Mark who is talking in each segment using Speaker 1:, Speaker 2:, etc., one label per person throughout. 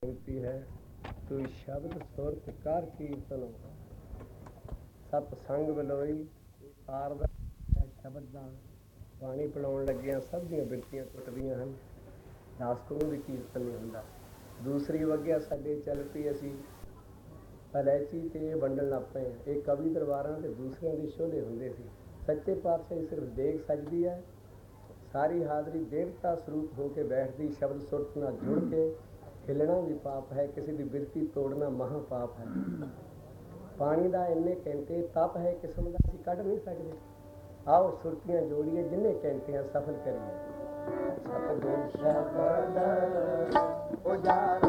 Speaker 1: ਬੇਨਤੀ ਹੈ ਤੂੰ ਸ਼ਬਦ ਸੁਰਤ ਕਰ ਕੀਰਤਨ ਸਤ ਸੰਗ ਬਲੋਈ ਪਾਰ ਦਾ ਸ਼ਬਦ ਦਾ ਪਾਣੀ ਪਿਲਾਉਣ ਲੱਗਿਆਂ ਸਭ ਦੀਆਂ ਬਿਰਤੀਆਂ ਟੁੱਟਦੀਆਂ ਹਨ। ਦਾਸ ਕੋਲੋਂ ਵੀ ਕੀਰਤਨ ਨਹੀਂ ਹੁੰਦਾ। ਦੂਸਰੀ ਵਗਿਆ ਸਾਡੇ ਚੱਲ ਪਈ, ਅਸੀਂ ਅਲੈਚੀ ਤੇ ਵੰਡਣ ਲੱਗ ਪਏ। ਇਹ ਕਵੀ ਦਰਬਾਰਾਂ ਤੇ ਦੂਸਰਿਆਂ ਦੇ ਸ਼ੋਲੇ ਹੁੰਦੇ ਸੀ। ਸੱਚੇ ਪਾਤਸ਼ਾਹ ਸਿਰਫ ਦੇਖ ਸਜਦੀ ਹੈ, ਸਾਰੀ ਹਾਜ਼ਰੀ ਦੇਵਤਾ ਸਰੂਪ ਹੋ ਕੇ ਬੈਠਦੀ। ਸ਼ਬਦ ਸੁਰਤ ਨਾਲ ਜੁੜ ਕੇ ਹਿੱਲਣਾ ਵੀ ਪਾਪ ਹੈ, ਕਿਸੇ ਦੀ ਬਿਰਤੀ ਤੋੜਨਾ ਮਹਾ ਪਾਪ ਹੈ। ਪਾਣੀ ਦਾ ਇੰਨੇ ਘੰਟੇ ਤਪ ਹੈ ਕਿਸਮ ਦਾ ਅਸੀਂ ਕੱਢ ਨਹੀਂ ਸਕਦੇ। ਆਓ ਸੁਰਤੀਆਂ ਜੋੜੀਏ, ਜਿੰਨੇ ਘੰਟਿਆਂ ਸਫਲ ਕਰੀਏ। ਸਤਿਗੁਰ ਸ਼ਬਦ ਉਜਾਰੋ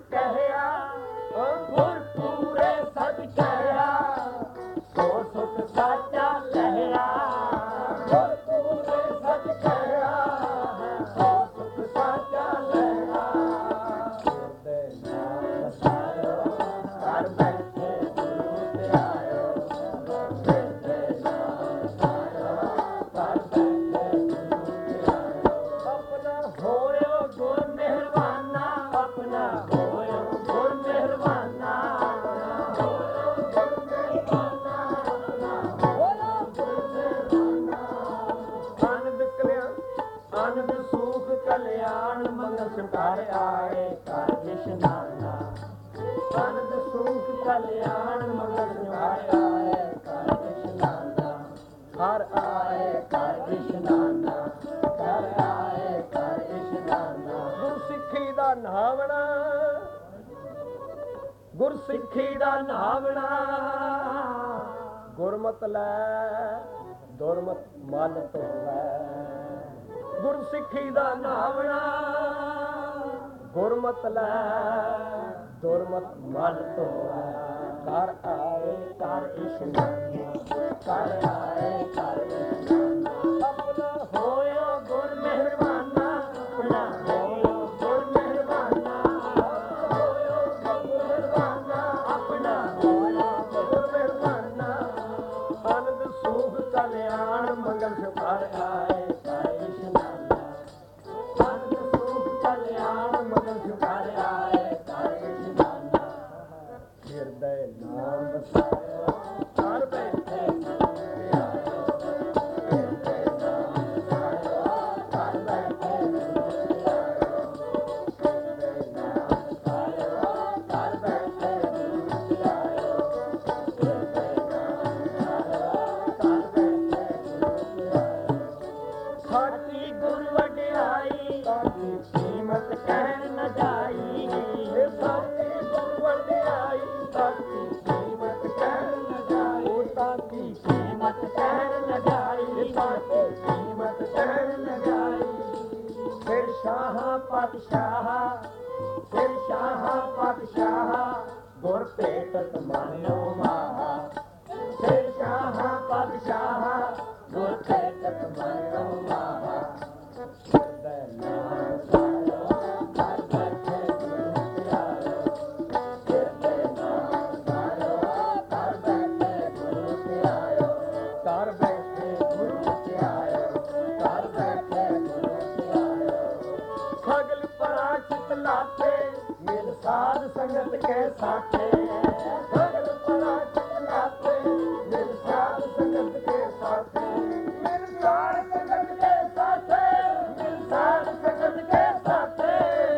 Speaker 2: ਕਹਿਆ ਗੁਰ ਪੂਰੇ ਸੱਚ ਕਹਿਆ ਸੋ ਸੁਖ ਸਾਚਾ ਕਹਿਆ ਗੁਰ ਪੂਰੇ ਸੱਚ ਕਹਿਆ ਸੋ ਸੁਖ ਸਾਚਾ ਕਹਿਆ ਦੇ ਨਾਮ ਵਸਾਇਓ ਘਰ ਬੈਠੇ ਗੁਰੂ ਤੇ ਆਇਓ ਦੇ ਨਾਮ ਵਸਾਇਓ ਘਰ ਬੈਠੇ ਗੁਰੂ ਤੇ ਆਇਓ ਆਪਣਾ ਹੋਇਓ ਗੁਰ ਮਿਹਰਬਾਨਾ ਆਪਣਾ ਹੋਇਓ ਗੁਰ ਮਿਹਰਬਾਨਾ ਆਨੰਦ ਸੁਖ ਕਲਿਆਣ ਮੰਗਲ ਸੰਕਾਰ ਆਏ ਘਰ ਇਸ਼ਨਾਨਾ ਆਨੰਦ ਸੁਖ ਕਲਿਆਣ ਮੰਗਲ ਸੰਕਾਰ ਆਏ ਘਰ ਇਸ਼ਨਾਨਾ ਹਰ ਆਏ ਘਰ ਇਸ਼ਨਾਨਾ ਘਰ ਆਏ ਘਰ ਇਸ਼ਨਾਨਾ ਗੁਰਸਿੱਖੀ ਦਾ ਨਾਵਣਾ ਗੁਰਸਿੱਖੀ ਦਾ ਨਾਵਣਾ ਗੁਰਮਤ ਲੈ ਦੁਰਮਤ ਮਨ ਧੋਵੈ ਗੁਰਸਿੱਖੀ ਦਾ ਨਾਵਣਾ ਗੁਰਮਤ ਲੈ ਦੁਰਮਤ ਮਨ ਧੋਵੈ ਘਰ ਆਏ ਘਰ ਇਸ਼ਨਾਨਾ ਘਰ ਆਏ ਘਰ ਇਸ਼ਨਾਨਾ ਆਪਣਾ ਹੋਇਓ ਗੁਰ ਮਿਹਰਬਾਨਾ ਆਪਣਾ ਹੋਇਓ ਗੁਰ ਮਿਹਰਬਾਨਾ ਹੋਇਓ ਗੁਰ ਮਿਹਰਬਾਨਾ ਆਪਣਾ ਹੋਇਓ ਗੁਰ ਮਿਹਰਬਾਨਾ ਆਨੰਦ ਸੁਖ ਕਲਿਆਣ ਮੰਗਲ ਸੁਖਾਰ ਆਏ ਘਰ ਇਸ਼ਨਾਨਾ ਆਨੰਦ ਸੁਖ ਕਲਿਆਣ ਮੰਗਲ ਸੁਖਾਰ ਆਏ ਘਰ ਇਸ਼ਨਾਨਾ ਹਿਰਦੈ ਨਾਮ ਵਸਾਇਓ ਘਰ ਬੈਠੇ ਗੁਰੂ ਤੇ ਆਇਓ ਹਿਰਦੈ ਨਾਮ ਵਸਾਇਓ ਘਰ ਬੈਠੇ ਗੁਰੂ ਤੇ ਆਇਓ ਹਿਰਦੈ ਨਾਮ ਵਸਾਇਓ ਘਰ ਬੈਠੇ ਗੁਰੂ ਤੇ ਆਇਓ ਹਿਰਦੈ ਨਾਮ ਵਸਾਇਓ ਘਰ ਬੈਠੇ ਗੁਰੂ ਤੇ ਆਇਓ ਸਾਡੀ ਗੁਰ ਵਡਿਆਈ ਸਾਡੀ ਕੀਮਤ ਕਹਿਣ ਨਾ ਜਾਈ ਸਾਡੀ ਗੁਰ ਵਡਿਆਈ ਸਾਡੀ ਕੀਮਤ ਕਹਿਣ ਨਾ ਜਾਈ ਉਹ ਸਾਡੀ ਕੀਮਤ ਕਹਿਣ ਨਾ ਜਾਈ ਸਾਡੀ ਕੀਮਤ ਕਹਿਣ ਨਾ ਜਾਈ ਫਿਰ ਸ਼ਾਹ ਪਾਤਸ਼ਾਹ ਫਿਰ ਸ਼ਾਹ ਪਾਤਸ਼ਾਹ ਗੁਰ ਭੇਟਤ ਮਾਨੋ ਮਾਹਾ ਫਿਰ ਸ਼ਾਹ ਪਾਤਸ਼ਾਹ ਗੁਰ ਭੇਟਤ ਮਾਨੋ ਮਾਹਾ ਹਿਰਦੈ ਨਾਮ ਵਸਾਇਓ ਘਰ ਬੈਠੇ ਗੁਰੂ ਤੇ ਆਇਓ ਹਿਰਦੈ ਨਾਮ ਵਸਾਇਓ ਘਰ ਬੈਠੇ ਗੁਰੂ ਤੇ ਆਇਓ ਘਰ ਬੈਠੇ ਗੁਰੂ ਤੇ ਆਇਓ ਘਰ ਬੈਠੇ ਗੁਰੂ ਤੇ ਆਇਓ ਸਗਲ ਪਰਾਸ਼ਿਤ ਲਾਤੇ ਮਿਲ ਸਾਧ ਸੰਗਤ ਕੇ ਸਾਥੇ ਸਗਲ ਪਰਾਸ਼ਿਤ ਲਾਤੇ ਮਿਲ ਸਾਧ ਸੰਗਤ ਕੇ ਸਾਥੇ ਮਿਲ ਸਾਧ ਸੰਗਤ ਕੇ ਸਾਥੇ ਮਿਲ ਸਾਧ ਸੰਗਤ ਕੇ ਸਾਥੇ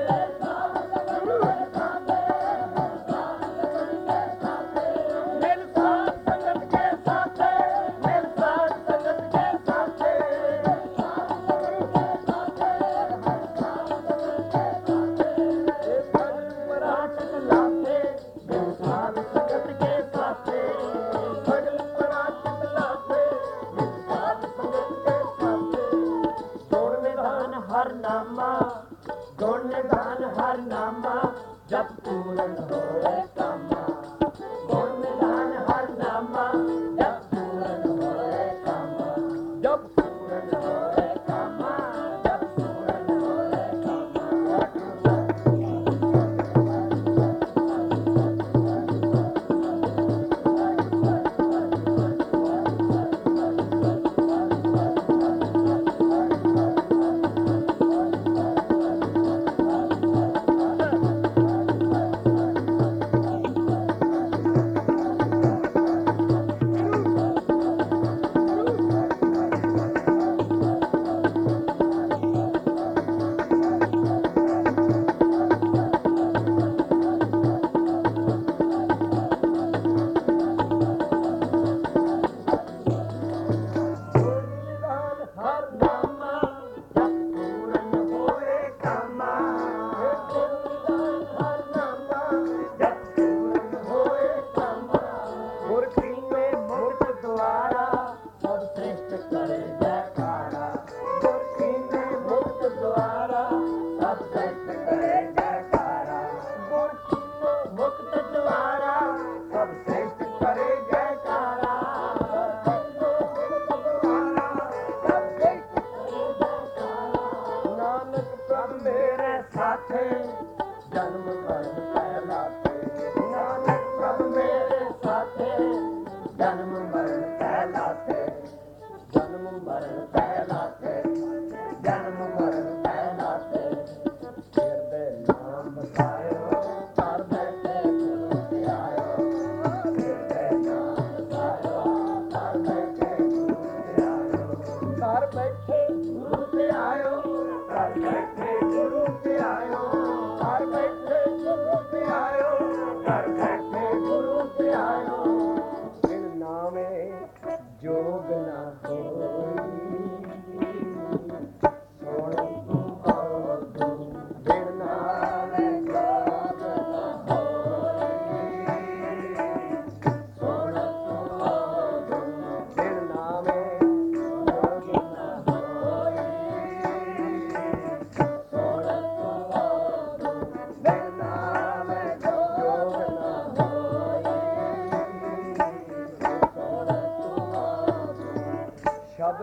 Speaker 2: ਮਿਲ ਸਾਧ ਸੰਗਤ ਕੇ ਸਾਥੇ ਮਿਲ ਸਾਧ ਸੰਗਤ ਕੇ ਸਾਥੇ ਇਹ ਸਗਲ ਪਰਾਸ਼ਿਤ ਲਾਤੇ ਮਿਲ ਸਾਧ ਸੰਗਤ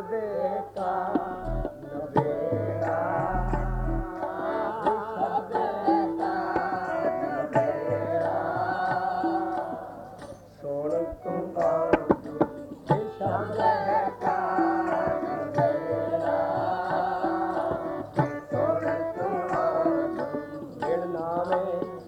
Speaker 1: ਸ਼ਬਦ ਕਾ ਨਵੇੜਾ ਸ਼ਬਦ ਕਾ ਨਵੇੜਾ ਸੁਣ ਤੂੰ ਆਉਂਦੂ ਸ਼ਬਦ ਕਾ ਨਵੇੜਾ ਸੁਣ ਤੂੰ ਆਉਂਦੂ ਜਿਣ ਨਾਮੇ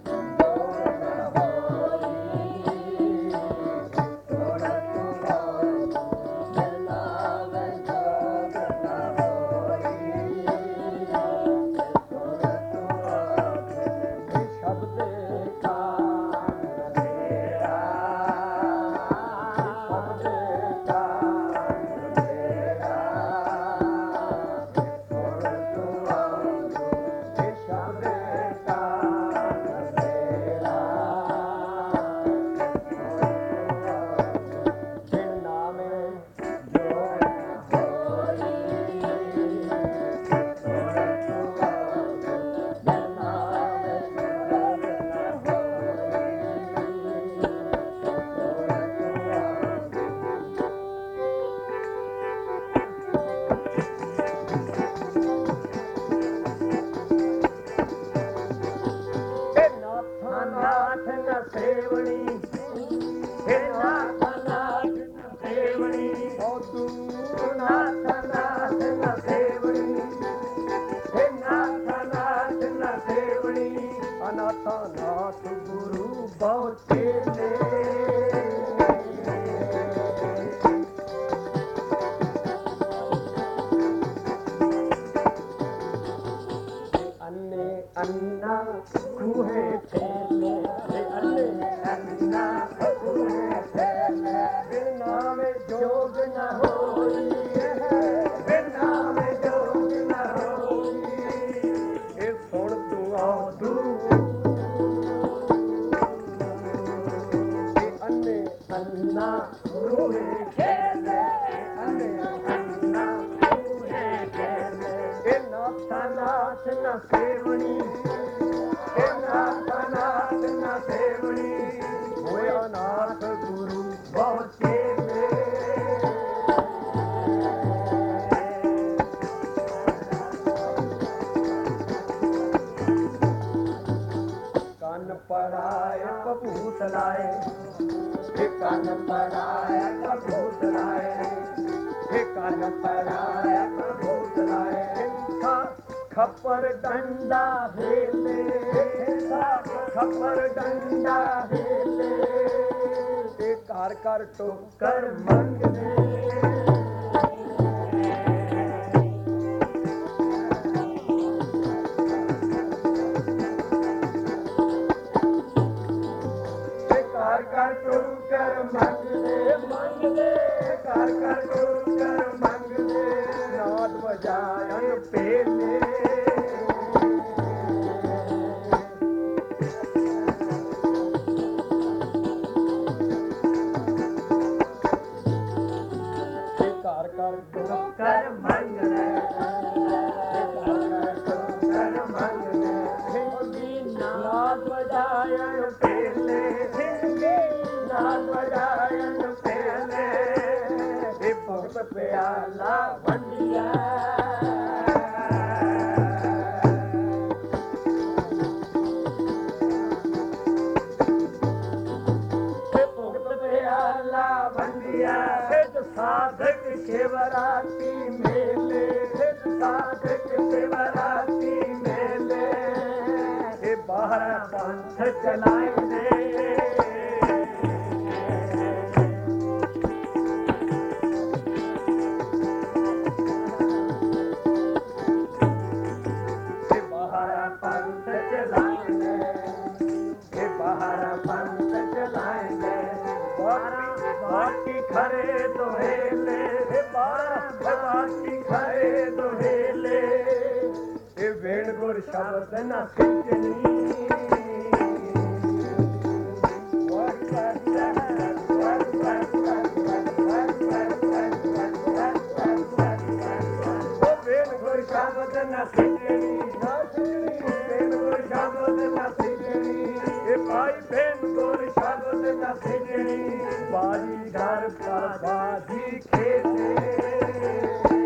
Speaker 1: ਨਾਥ ਗੁਰੂ ਬਹੁਤ ਚੇਲੇ ਅੰਨੇ ਅੰਨਾ ਖੂਹੇ ਠੇਲੇ ਅੰਨੇ ਅੰਨਾ ਖੂਹੇ ਠੇਲੇ ਬਿਨ ਨਾਮੇ ਜੋਗ ਨ ਹੋਈ ਬਿਨ ਨਾਮੇ ਜੋਗ ਨ ਹੋਈ ਇਹ ਸੁਣ ਤੂੰ ਆਉਂਦੂ ਅੰਨਾ ਖੂਹੇ ਠੇਲੇ ਅੰਨੇ ਅੰਨਾ ਖੂਹੇ ਠੇਲੇ ਇਹ ਨਾਥ ਨ ਸੇਵਣੀ ਇਹ ਨਾਥ ਨ ਸੇਵਣੀ ਹੋਇਆ ਨਾਥ ਗੁਰੂ ਬਹੁਤ ਚੇਲੇ ਕੰਨ ਪੜਾਏ ਕਬੂਤ ਲਾਏ ਕੰਨ ਪੜਾਏ ਕਬੂਤ ਲਾਏ ਕੰਨ ਪੜਾਏ ਕਬੂਤ ਲਾਏ ਖੱਪਰ ਡੰਡਾ ਵੇਲੇ ਖੱਪਰ ਡੰਡਾ ਵੇਲੇ ਤੇ ਘਰ ਘਰ ਟੋਕਰ ਮੰਗਦੇ ਘਰ ਘਰ ਟੋਕਰ ਮੰਗਦੇ ਮੰਗਦੇ ਘਰ ਘਰ ਟੋਕਰ ਮੰਗਦੇ ਨਾਦ ਵਜਾਇਨ ਪੇਲੇ ਘਰ ਘਰ ਟੋਕਰ ਮੰਗਦੇ ਨਾਦ ਵਜਾਇਨ ਪੇਲੇ ਨਾਦ ਵਜਾਇਨ ਪੇਲੇ ਇਹ ਭਗਤ ਪਿਆਲਾ ਵੰਡਿਆ ਭਗਤ ਪਿਆਲਾ ਵੰਡਿਆ ਸਿੱਧ ਸਾਧਕ ਸ਼ਿਵਰਾਤੀ ਮੇਲੇ ਸਿੱਧ ਸਾਧਕ ਸ਼ਿਵਰਾਤੀ ਮੇਲੇ ਇਹ ਬਾਹਰ ਪੰਥ ਚਲਾਉਂਦੇ ਬਾਕੀ ਖਰੇ ਦੋਹੇਲੇ ਬਾਕੀ ਖਰੇ ਦੋਹੇਲੇ ਇਹ ਵੇਣ ਗੁਰ ਸ਼ਬਦ ਨ ਸਿੱਖਣੀ ਸ਼ਬਦ ਨ ਸਿੱਖਣੀ ਵੇਣ ਗੁਰ ਸ਼ਬਦ ਨ ਸਿੱਖਣੀ ਇਹ ਭਾਈ ਵੇਣ ਗੁਰ ਸ਼ਬਦ ਨ ਸਿੱਖਣੀ ਬਾਜੀ ਘਰ ਪਰ ਬਾਜੀ ਖੇਤੇ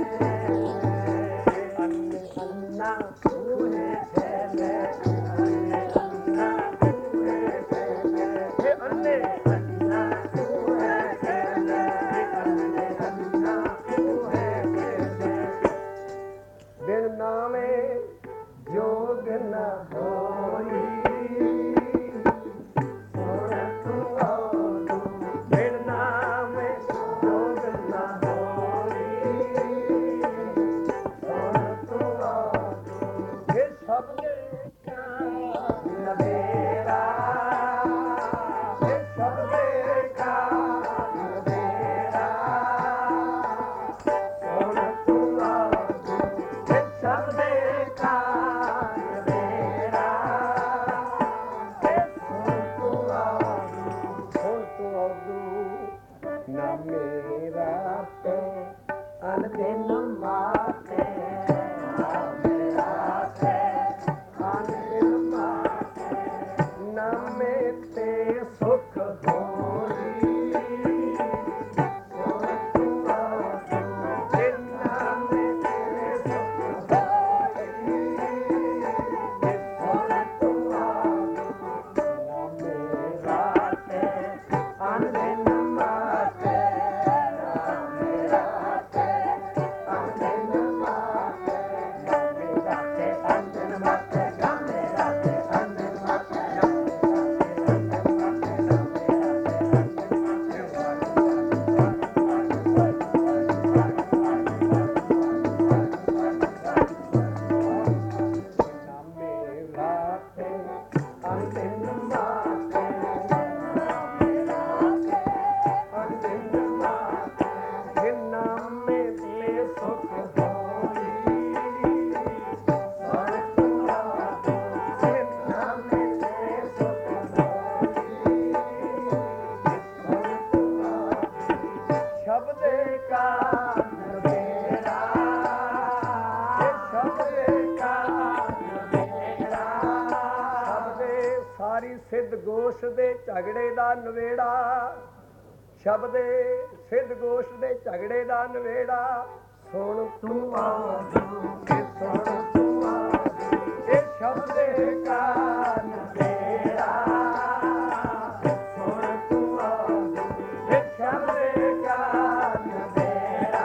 Speaker 1: ਸਿੱਧ ਗੋਸ਼ ਦੇ ਝਗੜੇ ਦਾ ਨਵੇੜਾ, ਸ਼ਬਦ ਸਿੱਧ ਗੋਸ਼ ਦੇ ਝਗੜੇ ਦਾ ਨਵੇੜਾ, ਸੁਣ ਤੂੰ ਆਵਾਂ ਇਹ ਸੁਣ ਤੂੰ ਆਵਾਂ ਇਹ ਸ਼ਬਦ ਕਾ ਨਵੇੜਾ, ਸੁਣ ਤੂੰ ਆਵਾਂ ਇਹ ਸ਼ਬਦ ਕਾ ਨਵੇੜਾ,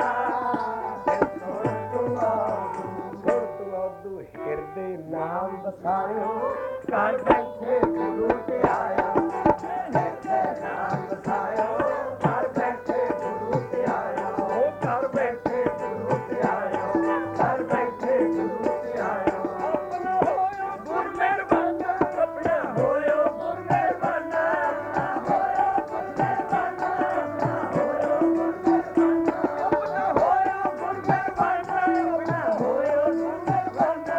Speaker 1: ਸੁਣ ਤੂੰ ਆਵਾਂ ਹਿਰਦੇ ਨਾਮ ਵਸਾਇਓ, ਘਰ ਬੈਠੇ ਗੁਰੂ ਤੇ ਆਇਆ, ਹਿਰਦੇ ਨਾਮ ਵਸਾਇਓ, ਘਰ ਬੈਠੇ ਗੁਰੂ ਤੇ ਆਇਆ, ਉਹ ਘਰ ਬੈਠੇ ਗੁਰੂ ਤੇ ਆਇਆ, ਘਰ ਬੈਠੇ ਗੁਰੂ ਤੇ ਆਇਆ, ਆਪਣਾ ਹੋਇਓ ਗੁਰ ਮਿਹਰਬਾਨਾ, ਆਪਣਾ ਹੋਇਓ ਗੁਰ ਮਿਹਰਬਾਨਾ, ਹੋਇਓ ਗੁਰ ਮਿਹਰਬਾਨਾ, ਹੋਇਓ ਗੁਰ ਮਿਹਰਬਾਨਾ, ਆਪਣਾ ਹੋਇਓ ਗੁਰ ਮਿਹਰਬਾਨਾ, ਆਪਣਾ ਹੋਇਓ ਗੁਰ ਮਿਹਰਬਾਨਾ,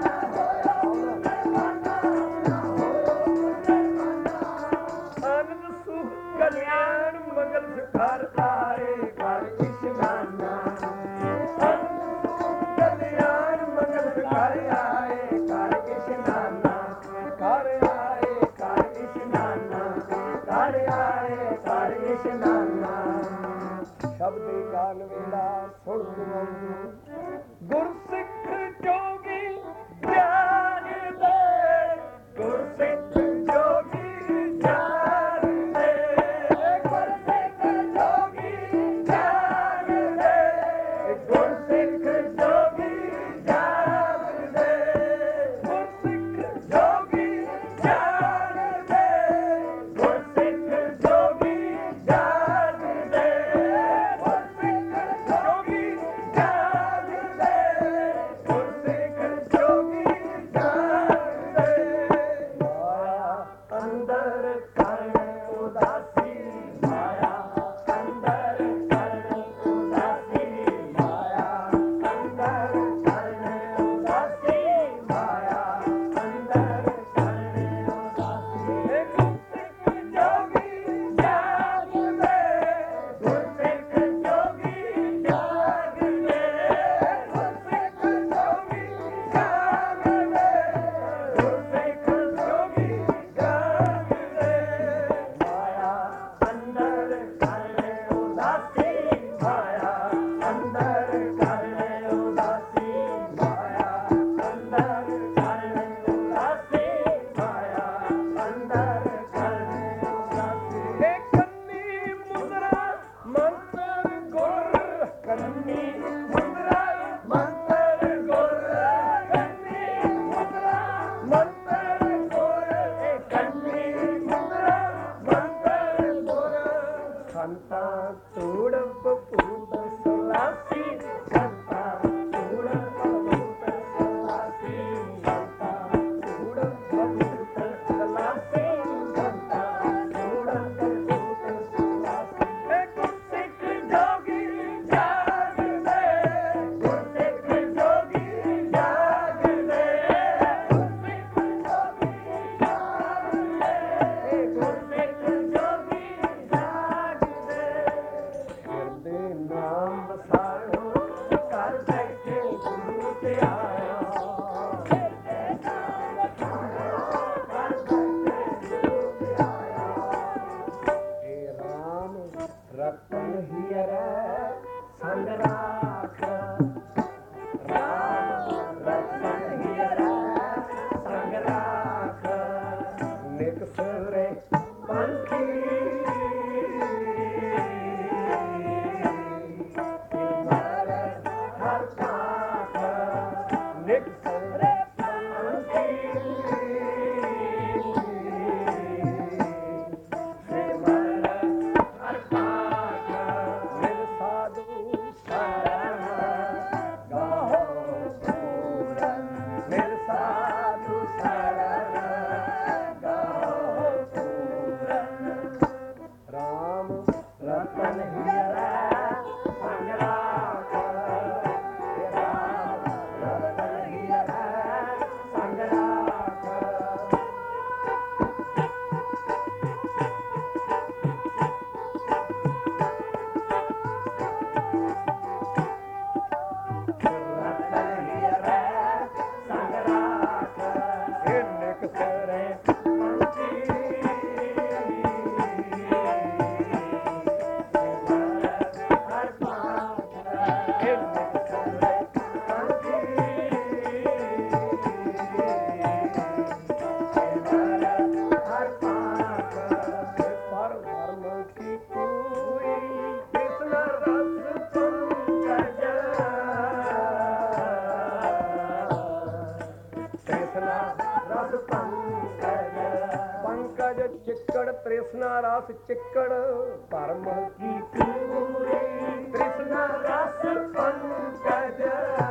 Speaker 1: ਆਨੰਦ ਸੁਖ ਕਲਿਆਣ ਮੰਗਲ ਸੁਖਾਰ ਆਏ ਘਰ ਇਸ਼ਨਾਨਾ, ਆਨੰਦ ਸੁਖ ਕਲਿਆਣ ਮੰਗਲ ਸੁਖਾਰ ਆਏ ਘਰ ਇਸ਼ਨਾਨਾ, ਘਰ ਆਏ ਘਰ ਇਸ਼ਨਾਨਾ, ਘਰ ਆਏ ਘਰ ਇਸ਼ਨਾਨਾ, ਸ਼ਬਦੇ ਗਾਨ ਵੇਲਾ ਸੁਣ ਤੂੰ ਗੁਰਸਿੱਖ ਜੋਗੀ ਜਾਣਦੇ, ਗੁਰਸਿੱਖ ਜੋਗੀ ਜਾਣਦੇ, ਗੁਰਸਿੱਖ ਜੋਗੀ ਜਾਣਦੇ, ਗੁਰਸਿੱਖ ਜੋਗੀ ਜਾਣਦੇ, ਗੁਰਸਿੱਖ ਜੋਗੀ ਜਾਣਦੇ, ਗੁਰਸਿੱਖ ਜੋਗੀ ਜਾਣਦੇ, ਗੁਰਸਿੱਖ ਜੋਗੀ ਜਾਣਦੇ, ਗੁਰਸਿੱਖ ਜੋਗੀ ਜਾਣਦੇ, ਮਾਇਆ ਅੰਦਰ ਕਰਨ ਉਦਾਸੀ, ਮਾਇਆ ਅੰਦਰ ਕਰਨ ਉਦਾਸੀ, ਮਾਇਆ ਅੰਦਰ ਕਰਨ ਉਦਾਸੀ, ਮਾਇਆ ਅੰਦਰ ਕਰਨ ਉਦਾਸੀ, ਗੁਰਸਿੱਖ ਜੋਗੀ ਜਾਗਦੇ, ਗੁਰਸਿੱਖ ਜੋਗੀ ਜਾਗਦੇ, ਗੁਰਸਿੱਖ ਜੋਗੀ ਜਾਗਦੇ, ਗੁਰਸਿੱਖ ਜੋਗੀ ਜਾਗਦੇ, ਮਾਇਆ ਪਰ ਧਰਮ ਕੀ ਕੋਈ ਕ੍ਰਿਸ਼ਨ ਰਸ ਪੰਕਜ ਕ੍ਰਿਸ਼ਨ ਰਸ ਪੰਕਜ ਪੰਕਜ ਚਿੱਕੜ ਤ੍ਰਿਸ਼ਨਾ ਰਸ ਚਿੱਕੜ ਧਰਮ ਕੀ ਕੋਈ ਕ੍ਰਿਸ਼ਨ ਰਸ ਪੰਕਜ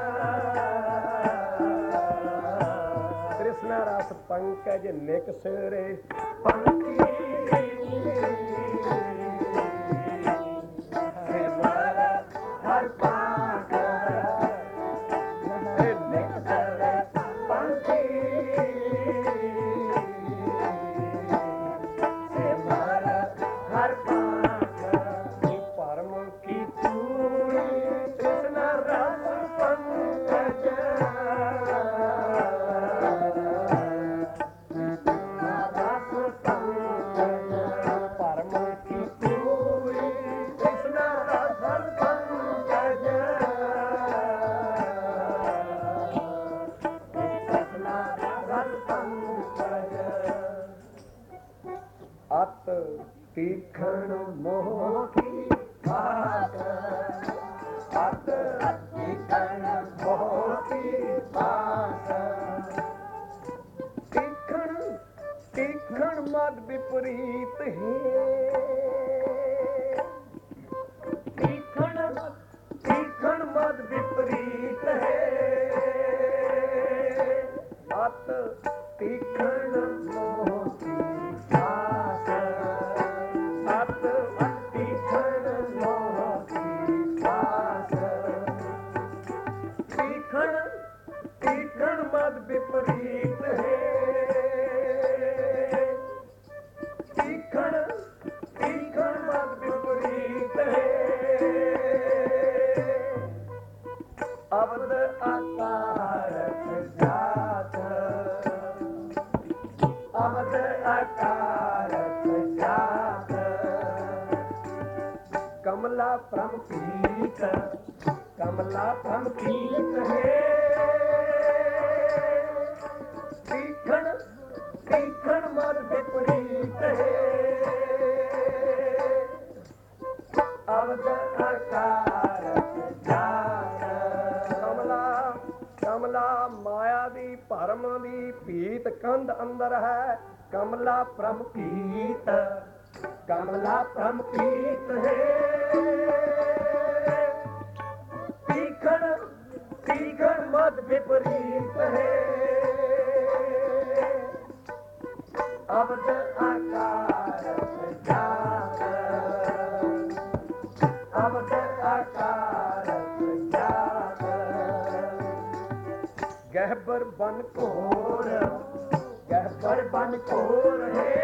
Speaker 1: ਕ੍ਰਿਸ਼ਨ ਰਸ ਪੰਕਜ ਨਿਕਸਰੇ ਪੰਕੀ ਅਤ ਤੀਖਣ ਮੋਹ ਕੀ ਬਾਤ ਅਤ ਤੀਖਣ ਮੋਹ ਕੀ ਬਾਤ ਤੀਖਣ ਤੀਖਣ ਮਦ ਵਿਪਰੀਤ ਹੈ ਤੀਖਣ ਮਦ ਵਿਪਰੀਤ ਹੈ ਅਤ ਤੀਖਣ ਮੋਹ ਕੀ ਤੀਖਣ ਮਦ ਵਿਪਰੀਤ ਹੈ ਤੀਖਣ ਮਦ ਵਿਪਰੀਤ ਹੈ ਅਵਦ ਆਕਾਰਕ ਜਾਤ ਅਵਦ ਆਕਾਰਕ ਜਾਤ ਕਮਲਾ ਪ੍ਰਮਪੀਤ ਕਮਲਾ ਪ੍ਰਮਪੀਤ ਹੈ ਤੀਖਣ ਮਦ ਵਿਪਰੀਤ ਹੈ ਅਵਦ ਆਕਾਰਕ ਜਾਤ ਕਮਲਾ ਮਾਇਆ ਦੀ ਭਰਮ ਦੀ ਭੀਤ ਕੰਧ ਅੰਦਰ ਹੈ ਕਮਲਾ ਪ੍ਰਮਪੀਤ ਕਮਲਾ ਪ੍ਰਮਪੀਤ ਹੈ ਤੀਖਣ ਮਦ ਵਿਪਰੀਤ ਹੈ ਅਵਦ ਆਕਾਰਕ ਜਾਤ ਅਵਦ ਆਕਾਰਕ ਜਾਤ ਗਹਿਬਰ ਬਨ ਘੋਰ ਗਹਿਬਰ ਬਨ ਘੋਰ ਹੈ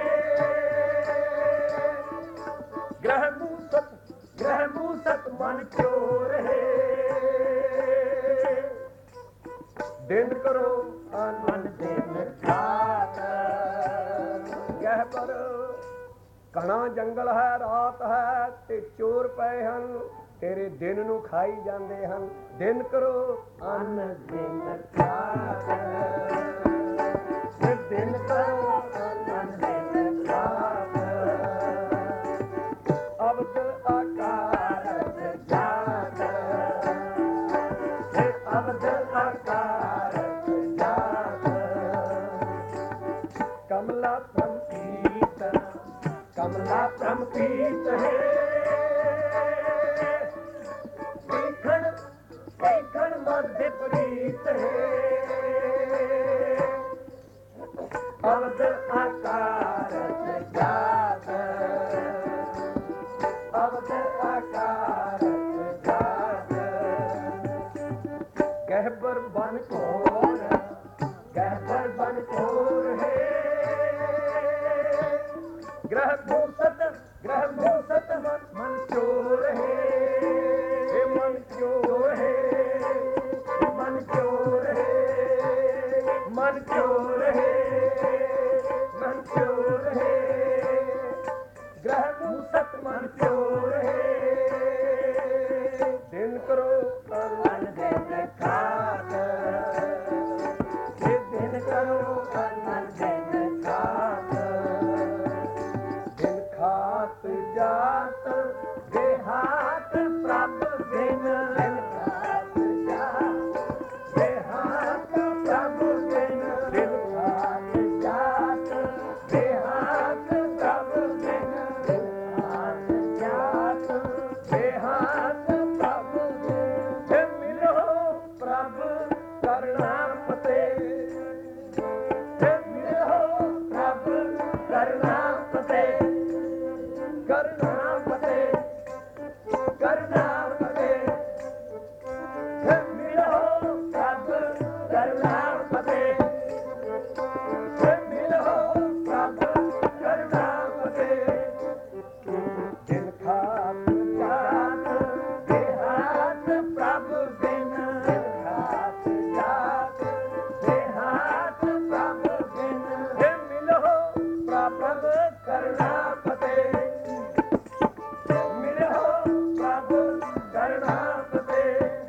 Speaker 1: ਗ੍ਰਹਿ ਮੂਸਤ ਮਨ ਚੋਰ ਹੈ ਦਿਨ ਕਰੋ ਆਨੰਦ ਦਿਨ ਖਾਤ ਗਹਿਬਰ ਘਣਾ ਜੰਗਲ ਹੈ ਰਾਤ ਹੈ ਤੇ ਚੋਰ ਪਏ ਹਨ ਤੇਰੇ ਦਿਨ ਨੂੰ ਖਾਈ ਜਾਂਦੇ ਹਨ ਦਿਨ ਕਰੋ ਆਨੰਦ ਦਿਨ ਖਾਤ ਦਿਨ ਕਰੋ ਆਨੰਦ ਦਿਨ ਖਾਤ ਅਵਦ ਆਕਾਰਕ ਜਾਤ ਅਵਦ ਆਕਾਰਕ ਜਾਤ ਕਮਲਾ ਪ੍ਰਮਪੀਤ ਹੈ ਤੀਖਣ ਮਦ ਵਿਪਰੀਤ ਹੈ ਅਵਦ ਆਕਾਰਕ ਜਾਤ ਅਵਦ ਆਕਾਰਕ ਜਾਤ ਗਹਿਬਰ ਬਨ ਘੋਰ ਹੈ ਗ੍ਰਹਿ ਮੂਸਤ ਮਨ ਚੋਰ ਹੈ ਮਨ ਚੋਰ ਹੈ ਮਨ ਚੋਰ ਹੈ ਮਨ ਚੋਰ ਹੈ ਮਨ ਚੋਰ ਹੈ ਗ੍ਰਹਿ ਮੂਸਤ ਮਨ ਚੋਰ ਹੈ ਦਿਨ ਕਰੋ ਆਨੰਦ ਦਿਨ ਖਾਤ ਦਿਨ ਕਰੋ ਆਨੰਦ ਦਿਨ ਖਾਤ जात देहात प्रभ बिन दिल खात जात देहात प्रभ बिन दिल खात जात देहात प्रभ बिन दिल खात जात देहात प्रभ बिन मिलो प्रभ करना पते मिलो प्रभ करना पते करना पते करना पते मिलो प्रभ करना पते मिलो प्रभ करना पते दिल खात जात देहात प्रभ बिन दिल खात जात देहात प्रभ बिन मिलो प्रभ करना पते मिलो प्रभ करना पते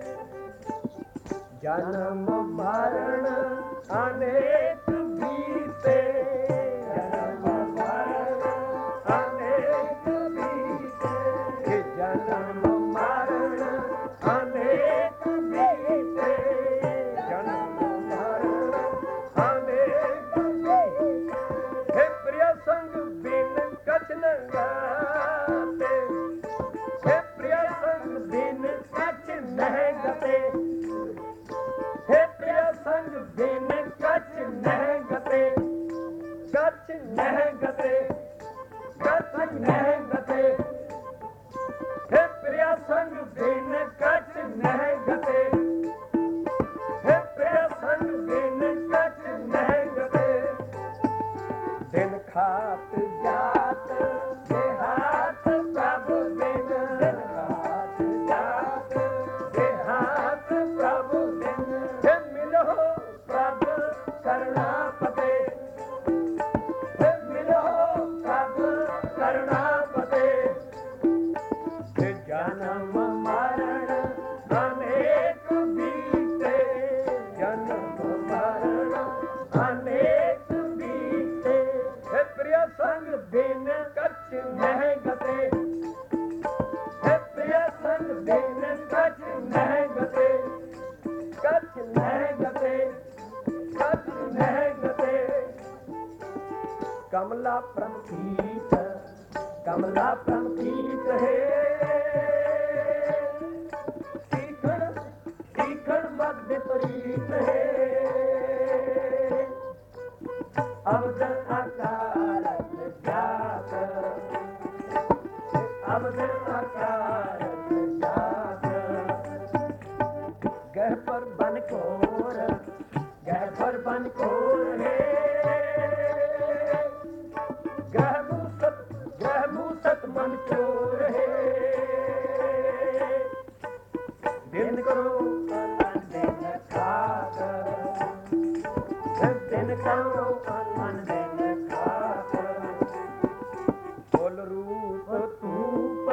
Speaker 1: जन्म मरण अनेक बीते जन्म मरण अनेक बीते जन्म मरण अनेक बीते जन्म मरण अनेक बीते हे प्रिय संग बिन कछ न गाते हे प्रिय संग बिन कछ नह गते हे प्रिय संग बिन कछ नह गते कछ नह गते कछ नह गते हे प्रिय संग बिन कछ नह गते हे प्रिय संग बिन कछ नह गते दिन खात जात देहात प्रभ बिन दिन खात जात देहात प्रभ बिन हे मिलो प्रभ करना पते हे मिलो प्रभ करना पते हे जन्म मरण अनेक बीते जन्म मरण अनेक बीते हे प्रिय संग बिन कछ नह गते हे प्रिय संग बिन कछ नह गते कछ नह गते कछ नह गते कमला प्रमथीत है तीखण तीखण मध्य प्रीत है अवध आकारत जात अवध आकारत जात गह पर बन कोर गह पर बन कोर है ग्रह मूसत मन चोर है दिन करो मन दिन खाक दिन करो मन दिन खाक बोल रूप धूप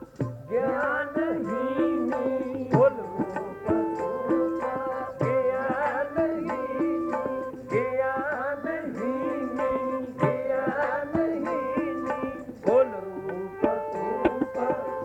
Speaker 1: ज्ञानहीनी बोल रूप धूप ज्ञानहीनी ज्ञानहीनी ज्ञानहीनी बोल रूप धूप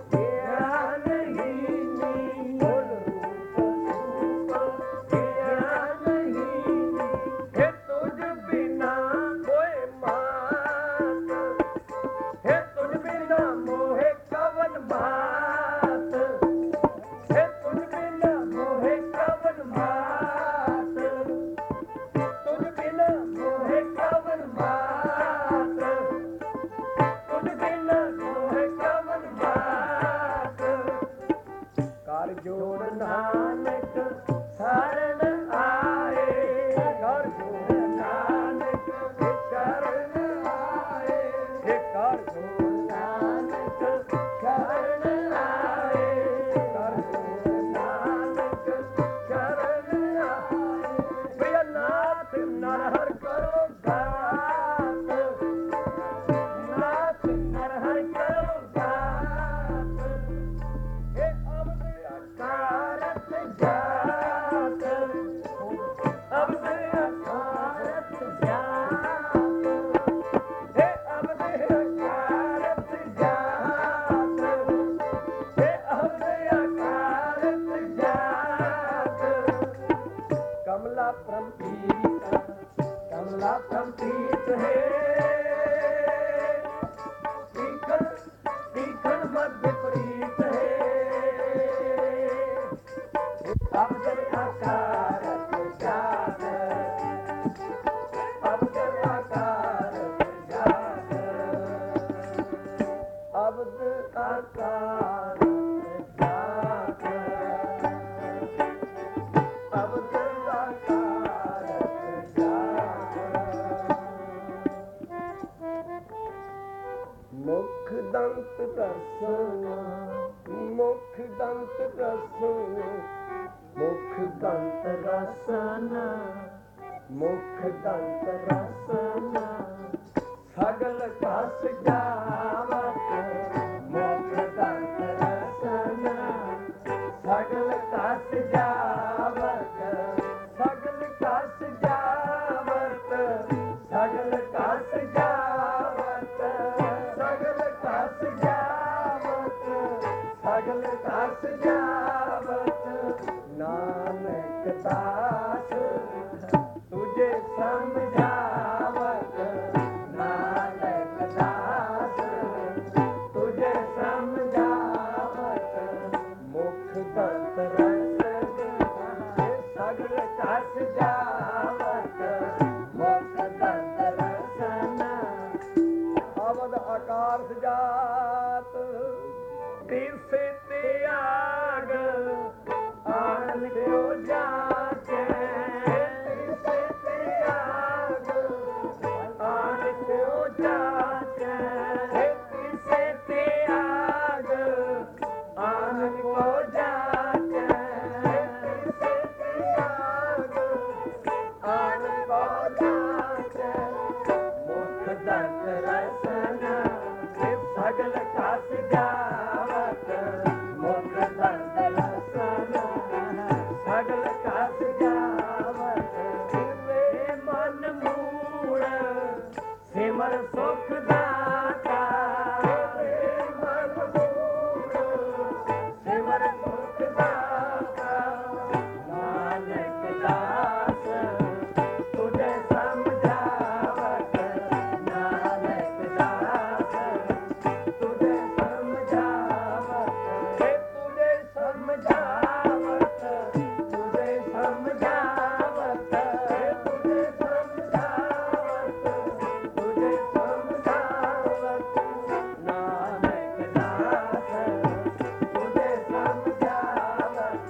Speaker 1: ज्ञानहीनी बोल रूप धूप ज्ञानहीनी हे तुझ बिना कोई मात हे तुझ बिना मोहे कवन बात हे तुझ बिना मोहे कवन बात तुझ बिना मोहे कवन बात तुझ बिना मोहे कवन बात कर जोड़ नानक शरण आए कर जोड़ नानक शरण आए हे कर जोड़ नानक शरण आए कर जोड़ नानक शरण आए प्रिय नाथ नरहर करो गात नाथ नरहर करो गात हे अवध आकारत जात अवध आकारत जात हे अवध आकारत जात आकार जाकर अवध आकार जाकर मुख दंत रसना मुख दंत रसना मुख दंत रसना मुख दंत रसना सगल कस जावत मुख दंत रसना सगल कस जावत सगल कस जावत सगल कस जावत सगल कस जावत सगल कस जावत नानक दास तुझे समझावत नानक दास तुझे समझावत मुख दंत रसना सगल कस जावत मुख दंत रसना अवध आकार जात तीसे त्याग आन क्यों जाके तीसे त्याग आन क्यों जाके तीसे त्याग आन को जाके तीसे त्याग आन को जाके मुख दंत रसना सगल कस जावत मुख दंत रसना सगल कस जावत वे मन मूड़ सिमर सुख दाता वे मन मूड़ सिमर सुख दाता नानक दास तुझे समझावत नानक दास तुझे समझावत तुझे समझावत तुझे समझावत तुझे समझावत तुझे समझावत नानक दास तुझे समझावत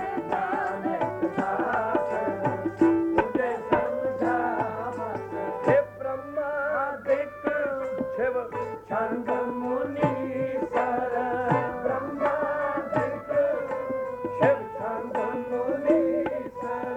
Speaker 1: नानक दास तुझे समझावत हे ब्रह्मादिक शिव छंद मुनीश्वर ब्रह्मादिक शिव छंद मुनीश्वर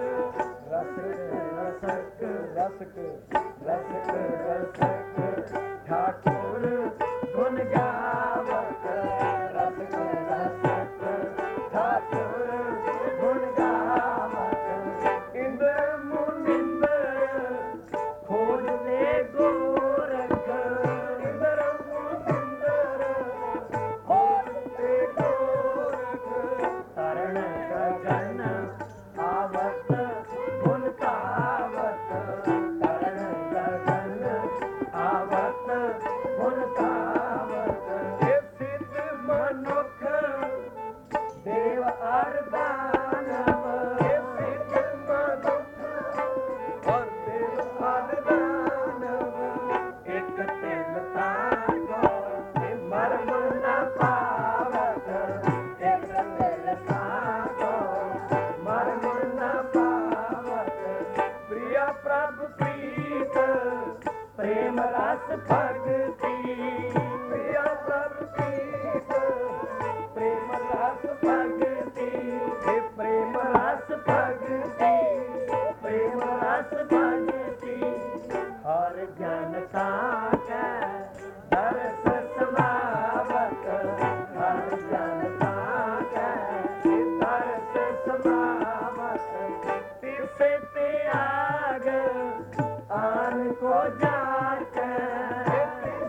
Speaker 1: रसक रसक रसक रसक ठाकुर गुण गावत रसक रसक ठाकुर गुण गावत इंद्र मुनिंद्र खोज ले गोरख इंद्र मुनिंद्र खोज ले गोरख तरण गगन आवत गुण गावत तरण गगन आवत गुण गावत हे सिद्ध मनुख देव और दानव हे सिद्ध मनुख और देव और दानव एक तिल ताको हे मर्म न पावत एक तिल ताको मर्म न पावत प्रिय प्रभु प्रीत प्रेम रस भक्ति प्रिय प्रभु प्रीत प्रेम रस भक्ति हे प्रेम रस भक्ति प्रेम रस भक्ति हर ज्ञान ताके दरस समावत हर ज्ञान ताके दरस समावत तीसे त्याग आन को जाके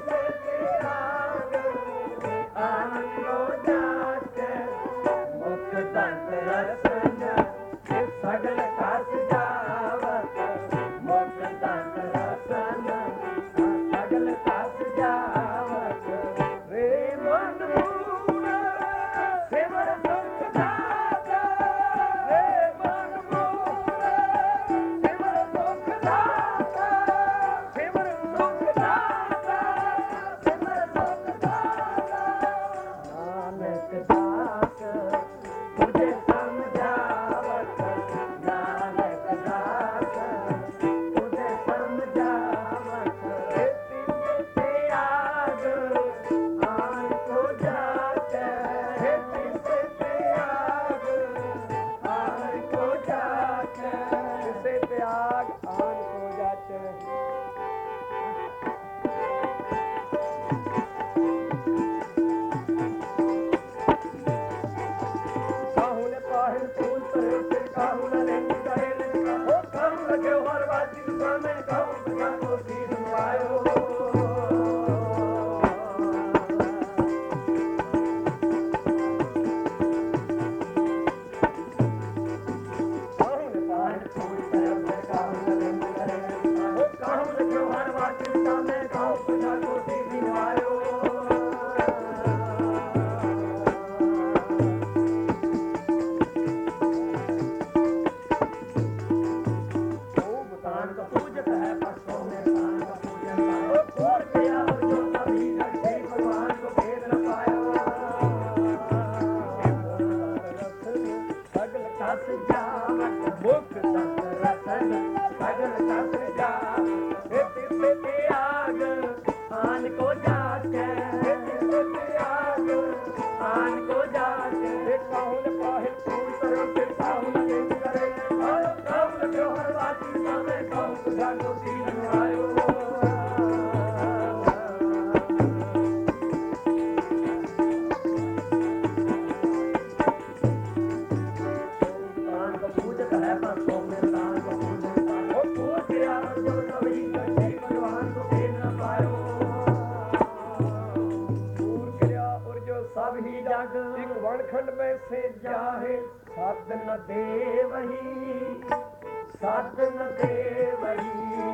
Speaker 1: राग एक वणखंड वैसे जाहे साध न दे वही साध न दे वही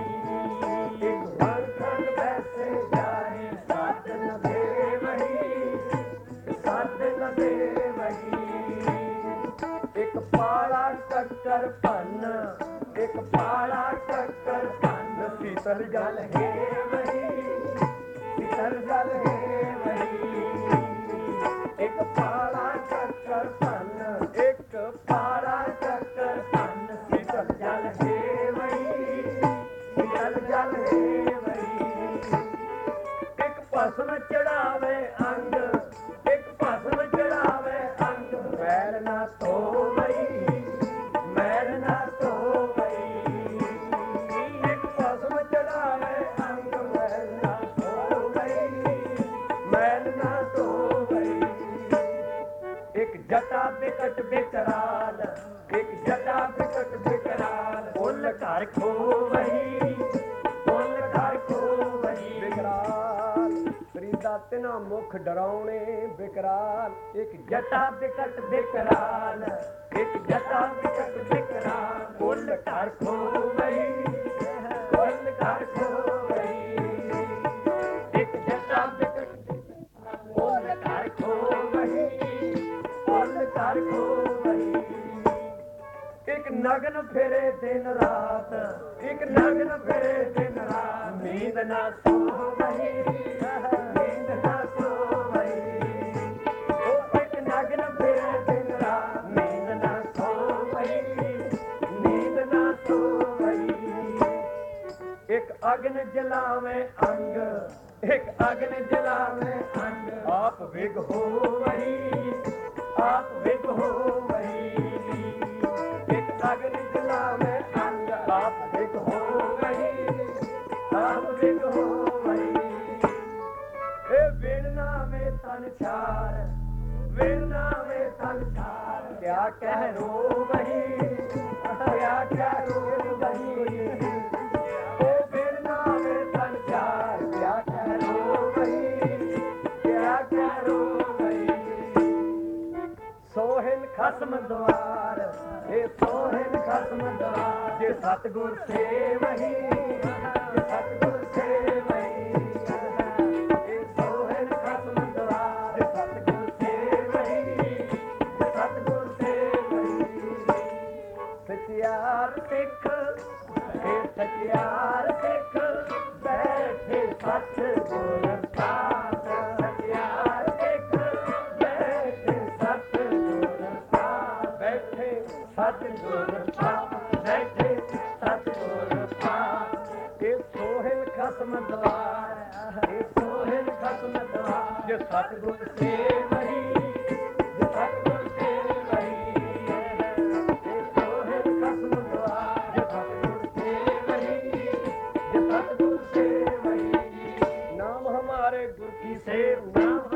Speaker 1: एक वणखंड वैसे जाहे साध न दे वही साध न दे वही एक पाला टक्कर भन एक पाला टक्कर भन शीतल जल है वही शीतल जल है वही एक पाला टक्कर भन एक पाला टक्कर भन शीतल जल है वही शीतल जल है वही एक भस्म चढ़ावे अंग एक भस्म चढ़ावे अंग मैल ना धो वही मैल ना धो वही एक भस्म चढ़ावे अंग मैल ना धो वही मैल ना धो वही एक जटा बिकट बिकराल एक जटा बिकट बिकराल फुल घर खो वही फुल घर खो वही बिकराल ਫਰੀਦਾ ਤਿਨਾ ਮੁਖ ਡਰਾਉਣੇ ਬਿਕਰਾਲ ਇੱਕ ਜਟਾ ਬਿਕਟ ਬਿਕਰਾਲ ਇੱਕ ਜਟਾ ਬਿਕਟ ਬਿਕਰਾਲ ਫੁੱਲ ਘਰ ਖੋ ਵਈ ਫੁੱਲ ਘਰ ਖੋ ਵਈ ਇੱਕ ਜਟਾ ਬਿਕਟ ਫੁੱਲ ਘਰ ਖੋ ਵਈ ਫੁੱਲ ਘਰ ਖੋ ਵਈ ਇੱਕ ਨਗਨ ਫਿਰੇ ਦਿਨ ਰਾਤ ਇੱਕ ਨਗਨ ਫਿਰੇ ਦਿਨ ਰਾਤ ਨੀਂਦ ਨਾ ਸੋ ਵਈ ਨੀਂਦ ਨਾ ਸੋ ਵਈ ਉਹ ਇੱਕ ਨਗਨ ਫਿਰੇ ਦਿਨ ਰਾਤ ਨੀਂਦ ਨਾ ਸੋ ਵਈ ਨੀਂਦ ਨਾ ਸੋ ਵਈ ਇੱਕ ਅਗਨ ਜਲਾਵੇ ਅੰਗ ਇੱਕ ਅਗਨ ਜਲਾਵੇ ਅੰਗ ਆਪ ਵਿਗ ਹੋ ਵਈ ਆਪ ਵਿਗ ਹੋ ਵਈ ਅਗਨ ਜਲਾਵੇ ਅੰਗ ਆਪ ਵਿਗ ਹੋ ਵਈ ਆਪ ਵਿਗ ਹੋ ਵਈ ਇਹ ਵੇਲਣਾ ਵੇ ਤਨ ਛਾਰ ਵੇਲਣਾ ਵੇ ਤਨ ਛਾਰ ਕਿਆ ਕਹਿ ਰੋ ਵਈ ਕਿਆ ਕਹਿ ਰੋ ਵਈ ਉਹ ਵੇਲਣਾ ਵੇ ਤਨ ਛਾਰ ਕਿਆ ਕਹਿ ਰੋ ਵਈ ਕਿਆ ਕਹਿ ਰੋ ਵਈ ਸੋਹਿਨ ਖਸਮ ਦਵਾਰ ਇਹ ਸੋਹਿਨ ਖਸਮ ਦਵਾਰ ਜੇ ਸਤਿਗੁਰ ਸੇਵਹੀ ਜੇ ਸਤਿਗੁਰ ਸੇਵਹੀ ਇਹ ਸੋਹਿਨ ਖਸਮ ਦਵਾਰ ਜੇ ਸਤਿਗੁਰ ਸੇਵਹੀ ਜੇ ਸਤਿਗੁਰ ਸੇਵਹੀ ਸਚਿਆਰ ਸਿੱਖ ਇਹ ਸਚਿਆਰ ਸਿੱਖ ਬੈਠੇ ਸਤਿਗੁਰ ਸਾਥ ਸਚਿਆਰ ਸਿੱਖ ਬੈਠੇ ਸਤਿਗੁਰ ਸਾਥ ਬੈਠੇ ਸਤਿਗੁਰ ਸਾਥ ਬੈਠੇ ਸਤਿਗੁਰ ਸਾਥ ਇਹ ਸੋਹਿਲ ਖਸਮ ਦਵਾਰ ਇਹ ਸੋਹਿਲ ਖਸਮ ਦਵਾਰ ਜੇ ਸਤਿਗੁਰ ਸੇਵਹੀ ਜੇ ਸਤਿਗੁਰ ਸੇਵਹੀ ਇਹ ਸੋਹਿਲ ਖਸਮ ਦਵਾਰ ਜੇ ਸਤਿਗੁਰ ਸੇਵਹੀ ਜੇ ਸਤਿਗੁਰ ਸੇਵਹੀ ਨਾਮ ਹਮਾਰੇ ਗੁਰ ਕੀ ਸੇਵ ਨਾਮ